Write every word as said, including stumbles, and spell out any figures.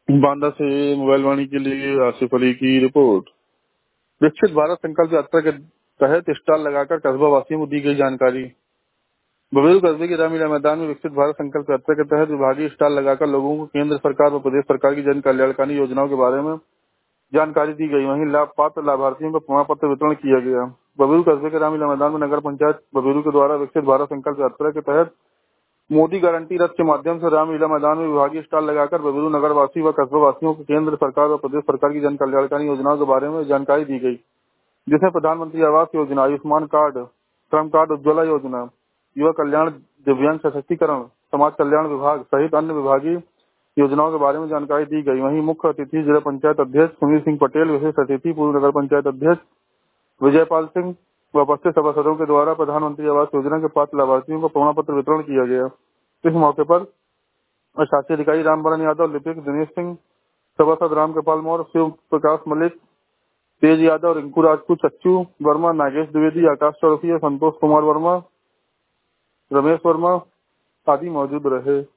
बांदा से मोबाइल वाणी के लिए आसिफ अली की रिपोर्ट। विकसित भारत संकल्प यात्रा के तहत स्टॉल लगाकर कस्बा वासियों को दी गई जानकारी। बबेरू कस्बे के रामलीला मैदान में विकसित भारत संकल्प यात्रा के तहत विभागीय स्टॉल लगाकर लोगों को केंद्र सरकार व प्रदेश सरकार की जन कल्याणकारी योजनाओं के बारे में जानकारी दी गई। वहीं लाभ पात्र लाभार्थियों को प्रमाण पत्र वितरण किया गया। बबेरू कस्बे के रामलीला मैदान में नगर पंचायत बबेरू के द्वारा विकसित भारत संकल्प यात्रा के तहत मोदी गारंटी रथ के माध्यम से रामलीला मैदान में विभागीय स्टॉल लगाकर बबेरू नगर वासी व कस्बा वासियों को केंद्र सरकार व प्रदेश सरकार की जन कल्याणकारी योजनाओं के बारे में जानकारी दी गई, जिसमें प्रधानमंत्री आवास योजना, आयुष्मान कार्ड, श्रम कार्ड, उज्ज्वला योजना, युवा कल्याण, दिव्यांग सशक्तिकरण, समाज कल्याण विभाग सहित अन्य विभागीय योजनाओं के बारे में जानकारी दी गई। वहीं मुख्य अतिथि जिला पंचायत अध्यक्ष सुनील सिंह पटेल, विशेष अतिथि पूर्व नगर पंचायत अध्यक्ष विजयपाल सिंह व उपस्थित सभासदों के द्वारा प्रधानमंत्री आवास योजना के पात्र लाभार्थियों को प्रमाण पत्र वितरण किया गया। इस मौके पर शासी अधिकारी रामबरन यादव, लिपिक दिनेश सिंह, सभासद रामकृपाल मौर्य, शिव प्रकाश मलिक, तेज यादव, रिंकू राजपूत, चच्चू वर्मा, नागेश द्विवेदी, आकाश चौरसिया, संतोष कुमार वर्मा, रमेश वर्मा आदि मौजूद रहे।